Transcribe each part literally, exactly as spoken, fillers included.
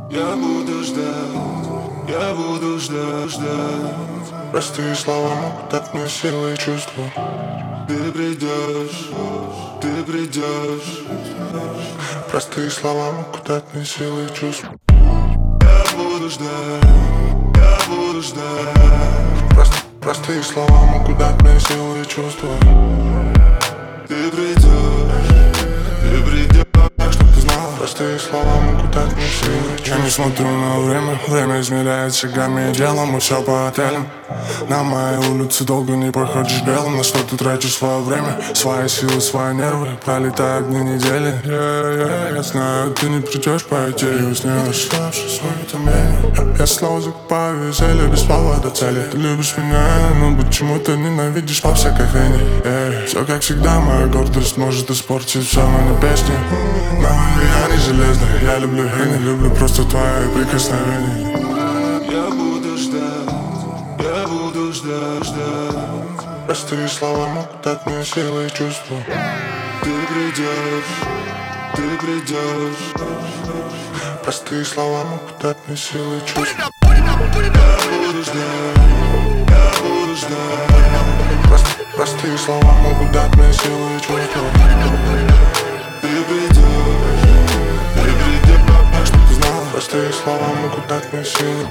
Я буду ждать, я буду ждать, ждать. Простые слова могут дать мне силы и чувства. Ты придешь, ты придешь. Простые слова могут дать мне силы и чувства. Я буду ждать, я буду ждать. Прост, простые слова могут дать мне силы и чувства. Ты придешь, ты придешь. Чтоб ты знала, простые слова могут дать мне силы и чувства. Я не смотрю на время, время измеряет шагами и делом. Мы все по отелям. На моей улице долго не проходишь белым. На что ты тратишь свое время, свои силы, свои нервы. Пролетают дни недели. yeah, yeah, Я знаю, ты не придешь по идее. Снилось оставшее свое томление. Я снова закупаю веселье без повода цели. Ты любишь меня, но почему-то ненавидишь по всякой хрени. yeah. Все как всегда, моя гордость может испортить все, но не песни. Но я не железный, я люблю и не люблю просто твои прикосновения. Я буду ждать, я буду ждать, ждать. Простые слова могут дать мне силы и чувства. Ты придешь, ты придешь. Простые слова могут дать мне силы и чувства. Я буду ждать, я буду ждать. Прост, простые слова могут дать мне силы и чувства. Ты придешь, ты придешь. Чтоб ты знала, простые слова могут дать мне силы.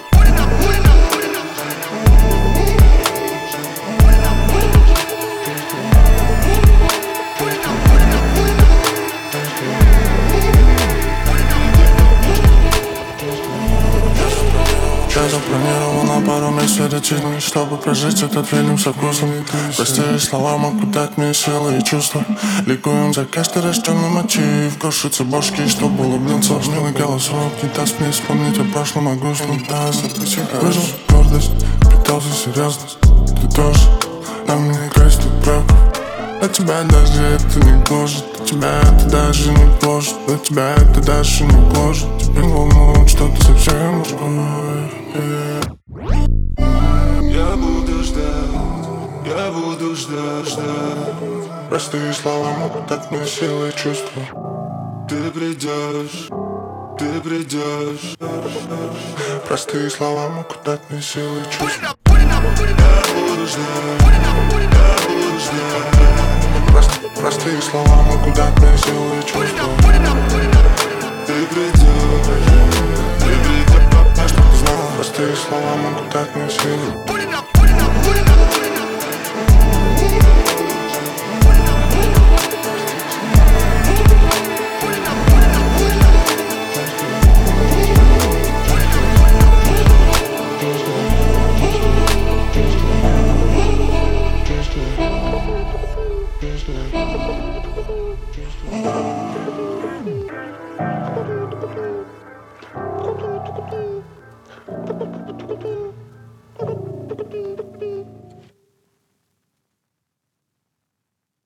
Я запланировал на пару месяцев перед жизнью, чтобы прожить этот фильм со вкусом. Простые слова могут дать мне силы и чувства. Ликуем за каждый рожденный мотив. Крошится башки, чтобы улыбнуться. Милый голосок не даст мне вспомнить о прошлом, о грустном. Выжил гордость, питался серьезность. Ты тоже на мне крестит правду. А тебя даже это не гложет, а тебя это даже не гложет, а тебя это даже не гложет. Тебя волнует что-то совсем другое. Я буду ждать, я буду ждать, ждать. Простые слова могут дать мне силы и чувства. Ты придешь, ты придешь. Простые слова могут дать мне силы и чувства. Я буду ждать, я буду ждать. Прост, простые слова могут дать мне силы и чувства.